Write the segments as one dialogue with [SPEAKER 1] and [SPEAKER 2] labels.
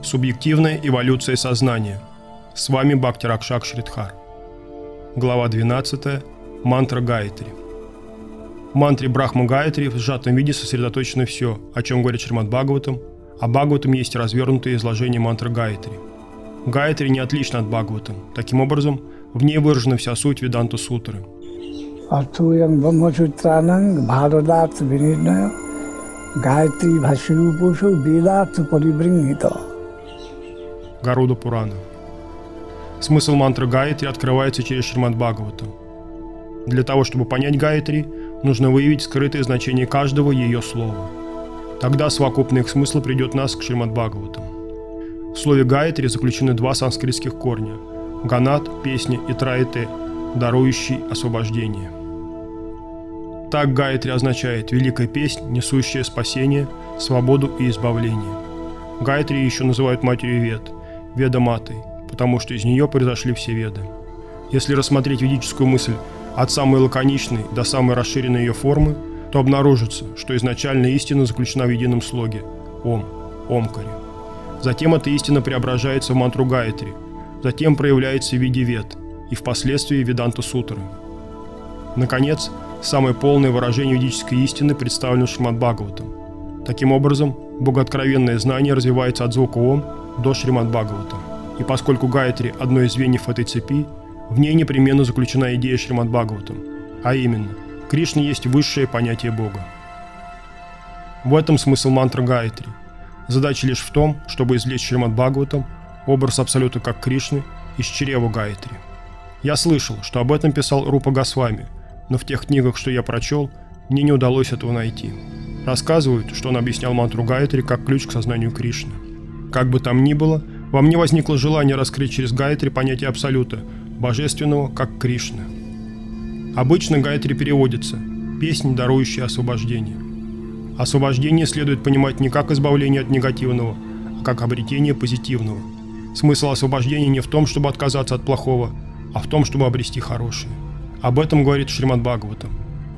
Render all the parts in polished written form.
[SPEAKER 1] Субъективная эволюция сознания. С вами Бхакти Ракшак Шридхар. Глава 12. Мантра Гаятри. В мантре Брахма Гаятри в сжатом виде сосредоточено все, о чем говорит Шримад Бхагаватам, а Бхагаватам есть развернутое изложение мантры Гаятри. Гаятри не отлична от Бхагаватам. Таким образом, в ней выражена вся суть Веданта Сутры.
[SPEAKER 2] Артуям Брахмасутрананг Бхарадат Винидная Гаятри Бхаширупушу Ведат Парибрингита.
[SPEAKER 1] Гаруда Пурана. Смысл мантры Гаятри открывается через Шримад Бхагаватам. Для того, чтобы понять Гаятри, нужно выявить скрытое значение каждого ее слова. Тогда совокупный их смысл придет нас к Шримад Бхагаватам. В слове Гаятри заключены два санскритских корня – ганат, песня, и траите, дарующий освобождение. Так Гаятри означает «великая песнь, несущая спасение, свободу и избавление». Гаятри еще называют матерью Вед, Веда-матой, потому что из нее произошли все Веды. Если рассмотреть ведическую мысль от самой лаконичной до самой расширенной ее формы, то обнаружится, что изначальная истина заключена в едином слоге – Ом, Омкаре. Затем эта истина преображается в мантру Гаятри, затем проявляется в виде Вед и впоследствии Веданта Сутры. Наконец, самое полное выражение ведической истины представлено в Шримад Бхагаватам. Таким образом, богооткровенное знание развивается от звука Ом до Шримад Бхагаватам. И поскольку Гаятри – одно из звеньев этой цепи, в ней непременно заключена идея Шримад Бхагаватам, а именно, Кришна есть высшее понятие Бога. В этом смысл мантры Гаятри. Задача лишь в том, чтобы извлечь Шримад Бхагаватам образ Абсолюта как Кришны из чрева Гаятри. Я слышал, что об этом писал Рупа Госвами, но в тех книгах, что я прочел, мне не удалось этого найти. Рассказывают, что он объяснял мантру Гаятри как ключ к сознанию Кришны. Как бы там ни было, во мне возникло желание раскрыть через Гаятри понятие Абсолюта, божественного как Кришны. Обычно Гаятри переводится «песнь, дарующая освобождение». Освобождение следует понимать не как избавление от негативного, а как обретение позитивного. Смысл освобождения не в том, чтобы отказаться от плохого, а в том, чтобы обрести хорошее. Об этом говорит Шримад Бхагаватам.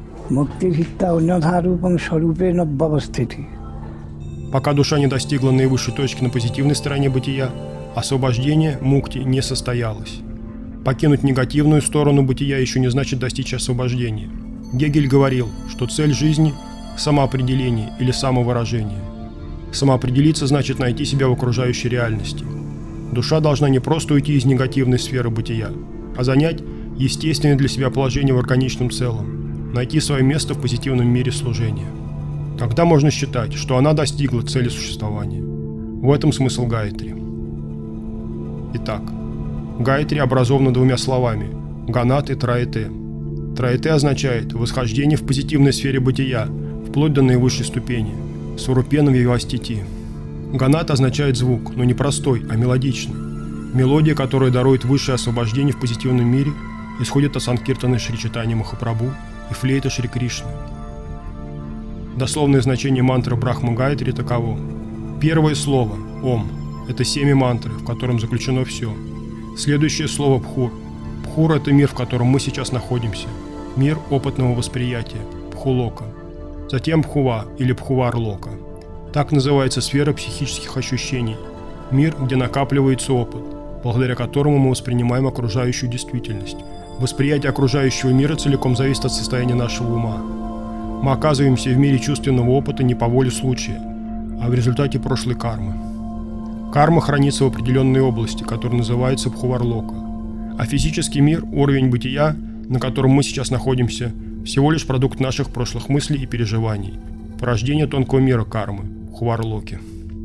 [SPEAKER 1] Пока душа не достигла наивысшей точки на позитивной стороне бытия, освобождение, мукти, не состоялось. Покинуть негативную сторону бытия еще не значит достичь освобождения. Гегель говорил, что цель жизни – самоопределение или самовыражение. Самоопределиться значит найти себя в окружающей реальности. Душа должна не просто уйти из негативной сферы бытия, а занять естественное для себя положение в органичном целом, найти свое место в позитивном мире служения. Тогда можно считать, что она достигла цели существования. В этом смысл Гаятри. Итак, Гаятри образована двумя словами – ганат и траите. Траите означает восхождение в позитивной сфере бытия, вплоть до наивысшей ступени – сурупена вивастити. Ганат означает звук, но не простой, а мелодичный. Мелодия, которая дарует высшее освобождение в позитивном мире, исходит от санкиртаны Шри Чайтаньи Махапрабху и флейта Шри Кришны. Дословное значение мантры Брахма Гаятри таково. Первое слово – Ом – это семя мантры, в котором заключено все. Следующее слово – Пхур. Пхур – это мир, в котором мы сейчас находимся. Мир опытного восприятия – Пхулока. Затем Пхува или Пхувар-лока. Так называется сфера психических ощущений. Мир, где накапливается опыт, благодаря которому мы воспринимаем окружающую действительность. Восприятие окружающего мира целиком зависит от состояния нашего ума. Мы оказываемся в мире чувственного опыта не по воле случая, а в результате прошлой кармы. Карма хранится в определенной области, которая называется Пхувар-лока. А физический мир, уровень бытия, на котором мы сейчас находимся, всего лишь продукт наших прошлых мыслей и переживаний, порождение тонкого мира кармы, Пхувар-локи.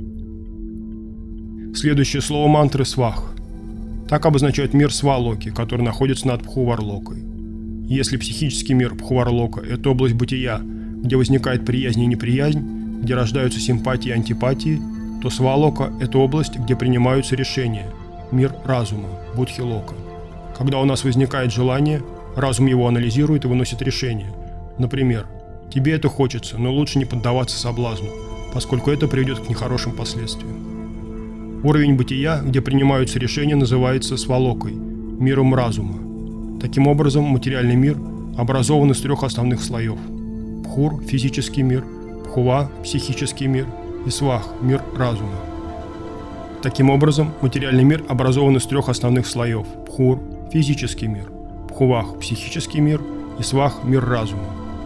[SPEAKER 1] Следующее слово мантры – свах. Так обозначает мир Свалоки, который находится над Пхувар-локой. Если психический мир Пхувар-лока – это область бытия, где возникает приязнь и неприязнь, где рождаются симпатии и антипатии, то Свалока – это область, где принимаются решения, мир разума, Будхи-лока. Когда у нас возникает желание, разум его анализирует и выносит решение. Например, тебе это хочется, но лучше не поддаваться соблазну, поскольку это приведет к нехорошим последствиям. Уровень бытия, где принимаются решения, называется свалокой, миром разума. Таким образом, материальный мир образован из трех основных слоев. Пхур – физический мир, Пхува – психический мир и Свах – мир разума. Таким образом, материальный мир образован из трех основных слоев – Пхур – физический мир, Пхувах – психический мир и Свах – мир разума.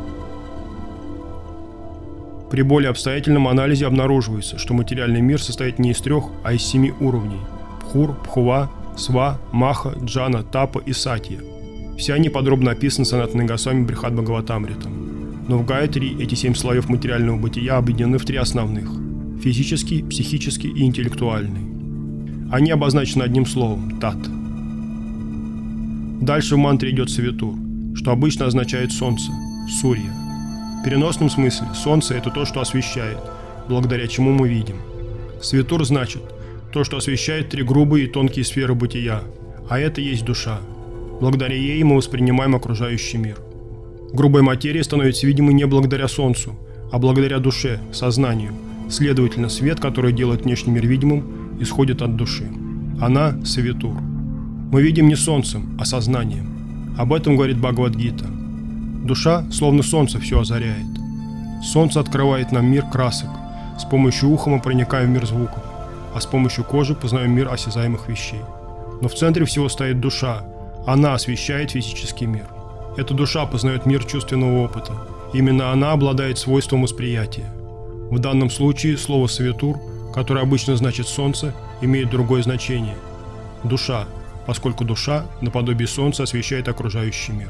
[SPEAKER 1] При более обстоятельном анализе обнаруживается, что материальный мир состоит не из трех, а из 7 уровней – Пхур, Пхува, Сва, Маха, Джана, Тапа и Сатья. Все они подробно описаны Санатаной Госвами Брихад-Бхагаватамритам. Но в Гайатри эти 7 слоев материального бытия объединены в 3 основных – физический, психический и интеллектуальный. Они обозначены одним словом – Тат. Дальше в мантре идет Савитур, что обычно означает солнце, Сурья. В переносном смысле солнце – это то, что освещает, благодаря чему мы видим. Савитур значит то, что освещает 3 грубые и тонкие сферы бытия, а это есть душа. Благодаря ей мы воспринимаем окружающий мир. Грубая материя становится видимой не благодаря солнцу, а благодаря душе, сознанию. Следовательно, свет, который делает внешний мир видимым, исходит от души. Она – Савитур. Мы видим не солнцем, а сознанием. Об этом говорит Бхагавад-гита. Душа, словно солнце, все озаряет. Солнце открывает нам мир красок. С помощью уха мы проникаем в мир звуков, а с помощью кожи познаем мир осязаемых вещей. Но в центре всего стоит душа. Она освещает физический мир. Эта душа познает мир чувственного опыта. Именно она обладает свойством восприятия. В данном случае слово «савитур», которое обычно значит «солнце», имеет другое значение – душа, поскольку душа, наподобие солнца, освещает окружающий мир.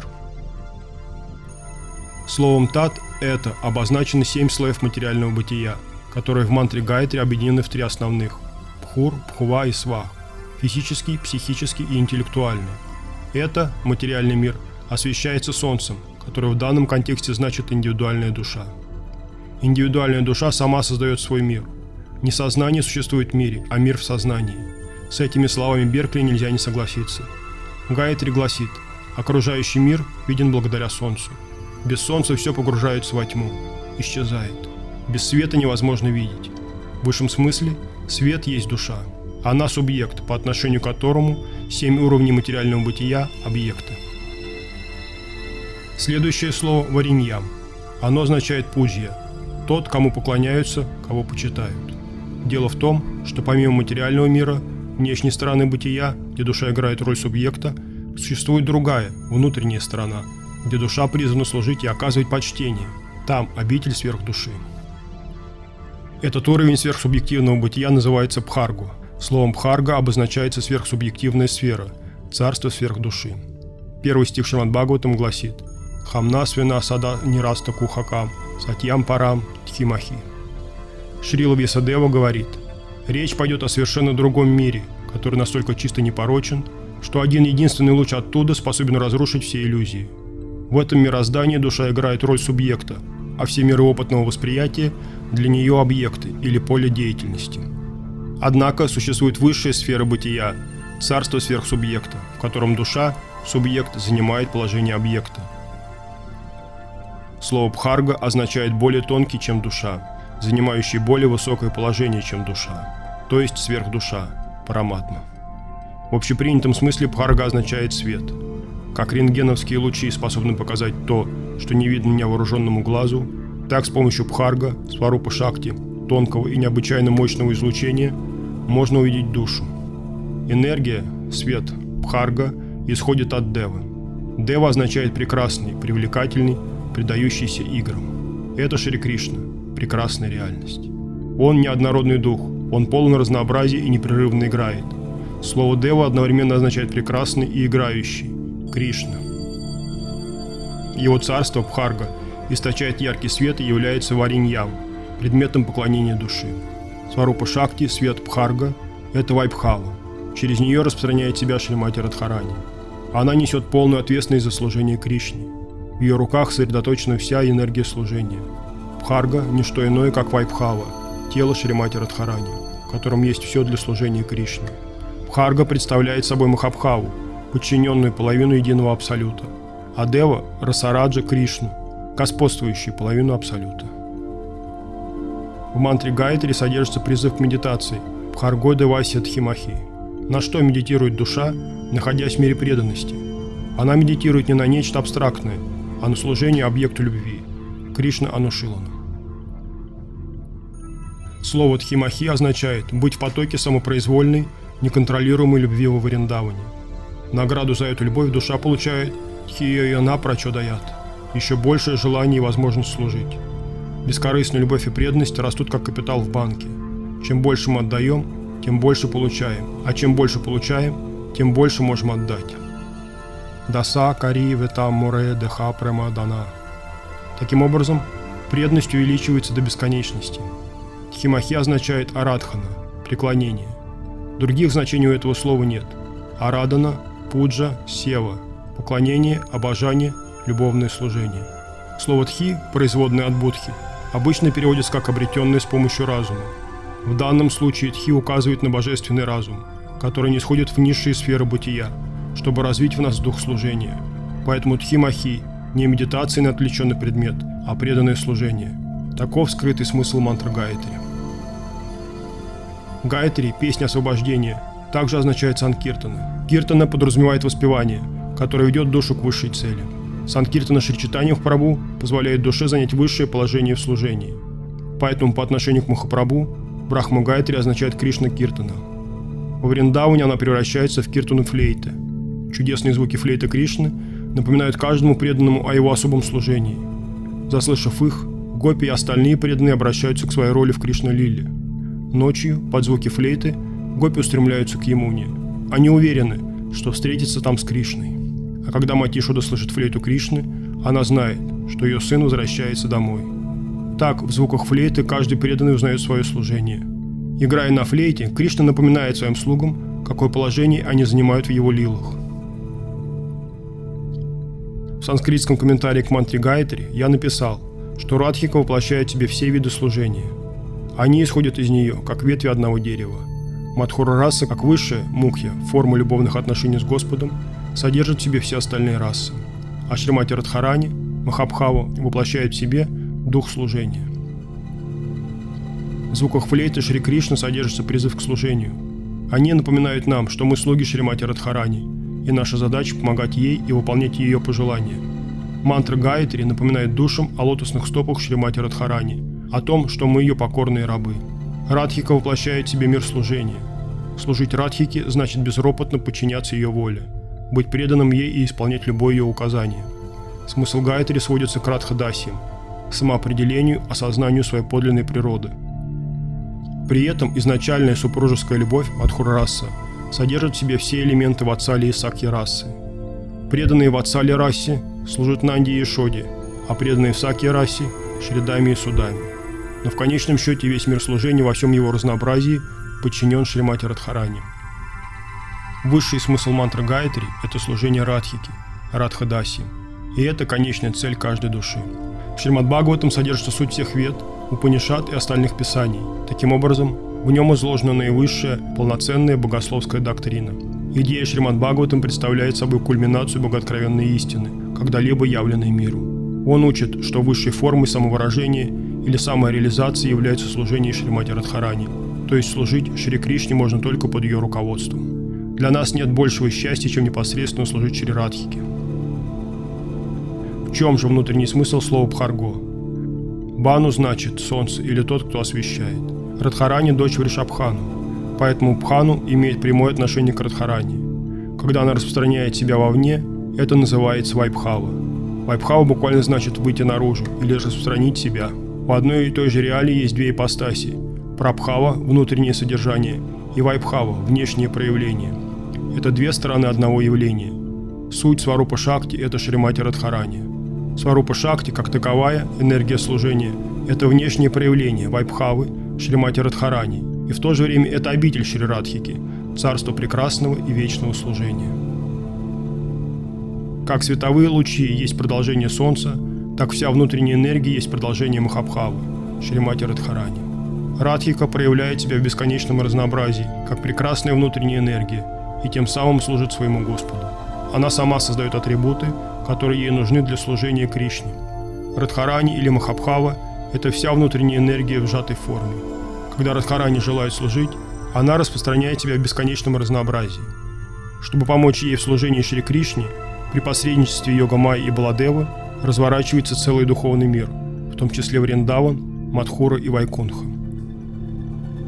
[SPEAKER 1] Словом «тат» – это обозначены 7 слоев материального бытия, которые в мантре Гайатри объединены в 3 основных – Пхур, Пхува и Свах – физический, психический и интеллектуальный. Это, материальный мир, освещается солнцем, которое в данном контексте значит индивидуальная душа. Индивидуальная душа сама создает свой мир. Не сознание существует в мире, а мир в сознании. С этими словами Беркли нельзя не согласиться. Гайатри гласит: окружающий мир виден благодаря солнцу. Без солнца все погружается во тьму, исчезает. Без света невозможно видеть. В высшем смысле свет есть душа. Она субъект, по отношению к которому 7 уровней материального бытия – объекты. Следующее слово – вариньям. Оно означает пуджья – тот, кому поклоняются, кого почитают. Дело в том, что помимо материального мира, внешней стороны бытия, где душа играет роль субъекта, существует другая, внутренняя сторона, где душа призвана служить и оказывать почтение. Там обитель сверхдуши. Этот уровень сверхсубъективного бытия называется Бхаргу. Словом Бхарга обозначается сверхсубъективная сфера, царство сверхдуши. Первый стих Шримад-Бхагаватам гласит: «Хамна свина сада нираста кухакам, сатьям парам тхимахи». Шрила Вьясадева говорит: речь пойдет о совершенно другом мире, который настолько чисто непорочен, что один единственный луч оттуда способен разрушить все иллюзии. В этом мироздании душа играет роль субъекта, а все миры опытного восприятия для нее объекты или поле деятельности. Однако существует высшая сфера бытия, царство сверхсубъекта, в котором душа, субъект, занимает положение объекта. Слово «бхарга» означает более тонкий, чем душа, занимающий более высокое положение, чем душа, то есть сверхдуша, параматма. В общепринятом смысле бхарга означает свет. Как рентгеновские лучи способны показать то, что не видно невооруженному глазу, так с помощью бхарга, сварупа шакти, тонкого и необычайно мощного излучения, можно увидеть душу. Энергия, свет, бхарга, исходит от девы. Дева означает прекрасный, привлекательный, предающийся играм. Это Шри Кришна, прекрасная реальность. Он неоднородный дух, он полон разнообразия и непрерывно играет. Слово «дева» одновременно означает прекрасный и играющий, Кришна. Его царство, Бхарга, источает яркий свет и является вариньям, предметом поклонения души. Сварупа Шакти, свет Бхарга – это Вайбхава. Через нее распространяет себя Шримати Радхарани. Она несет полную ответственность за служение Кришне. В ее руках сосредоточена вся энергия служения. Бхарга – не что иное, как Вайбхава, тело Шримати Радхарани, в котором есть все для служения Кришне. Бхарга представляет собой Махабхаву, подчиненную половину единого Абсолюта, а Дева – Расараджа Кришну, господствующую половину Абсолюта. В мантре Гайатри содержится призыв к медитации Бхарго Девасья Тхимахи. На что медитирует душа, находясь в мире преданности? Она медитирует не на нечто абстрактное, а на служение объекту любви – Кришна Анушилана. Слово «тхимахи» означает «быть в потоке самопроизвольной, неконтролируемой любви во Вриндаване». Награду за эту любовь душа получает «тхиёйона прачодаят» – еще большее желание и возможность служить. Бескорыстная любовь и преданность растут как капитал в банке. Чем больше мы отдаем, тем больше получаем, а чем больше получаем, тем больше можем отдать. Даса кари ветам море деха према дана. Таким образом, преданность увеличивается до бесконечности. Тхимахи означает арадхана – преклонение. Других значений у этого слова нет. Арадана, пуджа, сева – поклонение, обожание, любовное служение. Слово «тхи», производное от будхи, обычно переводится как «обретенное с помощью разума». В данном случае тхи указывает на божественный разум, который нисходит в низшие сферы бытия, чтобы развить в нас дух служения. Поэтому тхимахи – не медитация на отвлеченный предмет, а преданное служение. Таков скрытый смысл мантры Гаятри. Гаятри – песня освобождения, также означает санкиртана. Киртана подразумевает воспевание, которое ведет душу к высшей цели. Санкиртана Шри Чайтанья Махапрабху позволяет душе занять высшее положение в служении. Поэтому по отношению к Махапрабху Брахма Гаятри означает Кришна Киртана. Во Вриндаване она превращается в киртану флейты. Чудесные звуки флейты Кришны напоминают каждому преданному о его особом служении. Заслышав их, гопи и остальные преданные обращаются к своей роли в Кришна-лиле. Ночью, под звуки флейты, гопи устремляются к Ямуне. Они уверены, что встретятся там с Кришной. А когда мать Ешода слышит флейту Кришны, она знает, что ее сын возвращается домой. Так, в звуках флейты каждый преданный узнает свое служение. Играя на флейте, Кришна напоминает своим слугам, какое положение они занимают в его лилах. В санскритском комментарии к мантре Гаятри я написал, что Радхика воплощает в себе все виды служения. Они исходят из нее, как ветви одного дерева. Мадхура раса, как высшая, мукхья, форма любовных отношений с Господом, содержит в себе все остальные расы. А Шримати Радхарани, Махабхава, воплощает в себе дух служения. В звуках флейты Шри Кришны содержится призыв к служению. Они напоминают нам, что мы слуги Шримати Радхарани, и наша задача помогать ей и выполнять ее пожелания. Мантра Гаятри напоминает душам о лотосных стопах Шримати Радхарани, о том, что мы ее покорные рабы. Радхика воплощает в себе мир служения. Служить Радхике значит безропотно подчиняться ее воле, быть преданным ей и исполнять любое ее указание. Смысл Гаятри сводится к Радхадасиям, к самоопределению, осознанию своей подлинной природы. При этом изначальная супружеская любовь Мадхура-раса содержит в себе все элементы Ватсали и Сакья-расы. Преданные Ватсали-расе служат Нанди и Ешоде, а преданные в Сакья-расе – Шридами и Судами. Но в конечном счете весь мир служения во всем его разнообразии подчинен Шримати Радхарани. Высший смысл мантры Гаятри – это служение Радхики, Радхадаси, и это конечная цель каждой души. В Шримад Бхагаватам содержится суть всех вед, Упанишад и остальных писаний. Таким образом, в нем изложена наивысшая, полноценная богословская доктрина. Идея Шримад Бхагаватам представляет собой кульминацию богооткровенной истины, когда-либо явленной миру. Он учит, что высшей формой самовыражения или самореализации является служение Шримати Радхарани, то есть служить Шри Кришне можно только под ее руководством. Для нас нет большего счастья, чем непосредственно служить Шри Радхике. В чем же внутренний смысл слова Бхарго? Бану значит солнце или тот, кто освещает. Радхарани – дочь Вришабхану, поэтому Бхану имеет прямое отношение к Радхарани. Когда она распространяет себя вовне, это называется Вайбхава. Вайбхава буквально значит выйти наружу или распространить себя. В одной и той же реалии есть две ипостаси – Прабхава – внутреннее содержание, и Вайбхава – внешнее проявление. Это две стороны одного явления. Суть Сварупа Шакти – это Шримати Радхарани. Сварупа Шакти, как таковая, энергия служения – это внешнее проявление Вайбхавы, Шримати Радхарани, и в то же время это обитель Шри Радхики, царство прекрасного и вечного служения. Как световые лучи есть продолжение Солнца, так вся внутренняя энергия есть продолжение Махабхавы, Шримати Радхарани. Радхика проявляет себя в бесконечном разнообразии, как прекрасная внутренняя энергия, и тем самым служит своему Господу. Она сама создает атрибуты, которые ей нужны для служения Кришне. Радхарани или Махабхава – это вся внутренняя энергия в сжатой форме. Когда Радхарани желает служить, она распространяет себя в бесконечном разнообразии. Чтобы помочь ей в служении Шри Кришне, при посредничестве Йога-майи и Баладевы разворачивается целый духовный мир, в том числе Вриндаван, Мадхура и Вайкунха.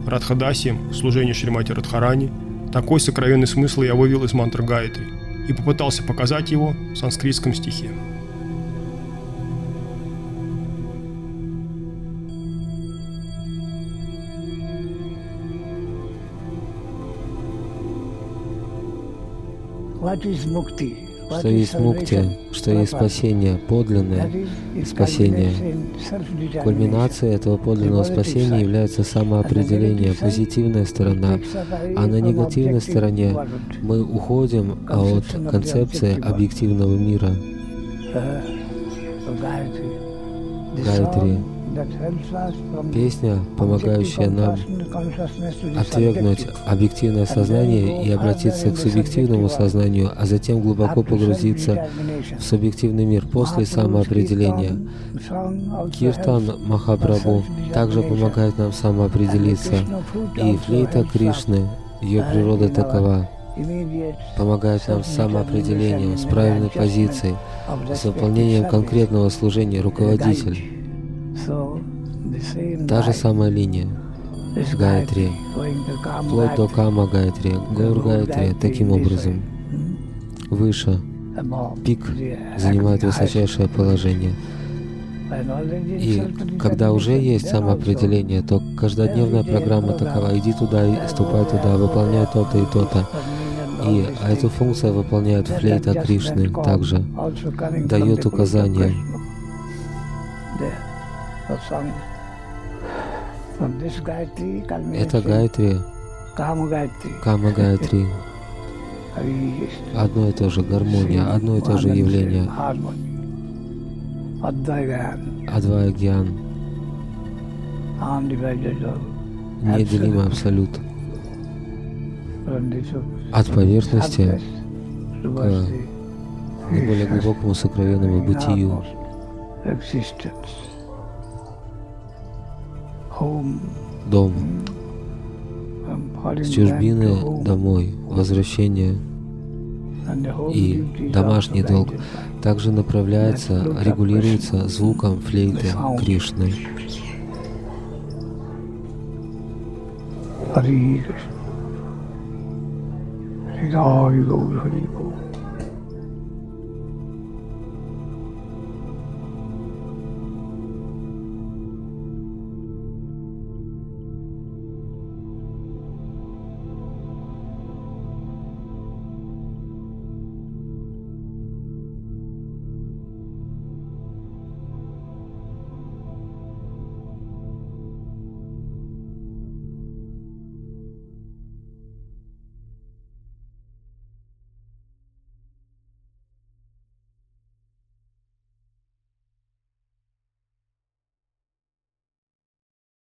[SPEAKER 1] Радхадасием, служение Шримати Радхарани, такой сокровенный смысл я вывел из мантры Гаятри и попытался показать его в санскритском стихе.
[SPEAKER 3] Что есть мукти, что есть спасение, подлинное спасение. Кульминацией этого подлинного спасения является самоопределение, позитивная сторона, а на негативной стороне мы уходим от концепции объективного мира. Гаятри. Песня, помогающая нам отвергнуть объективное сознание и обратиться к субъективному сознанию, а затем глубоко погрузиться в субъективный мир после самоопределения. Киртан Махапрабху также помогает нам самоопределиться, и флейта Кришны, ее природа такова, помогает нам с самоопределением, с правильной позицией, с выполнением конкретного служения, руководитель. Та же самая линия Гаятри, вплоть до Кама Гаятри, Гаур Гаятри, таким образом. Выше, пик занимает высочайшее положение. И когда уже есть самоопределение, то каждодневная программа такова: иди туда, ступай туда, выполняй то-то и то-то. И эту функцию выполняет флейта Кришны также, дает указания. Это Гаятри, Кама Гаятри. Одно и то же гармония, одно и то же явление. Адвая Гьян. Неделимый абсолют. От поверхности к наиболее глубокому сокровенному бытию. Дом. С чужбины домой. Возвращение. И домашний долг также направляется, регулируется звуком флейты Кришны. Hare Krishna.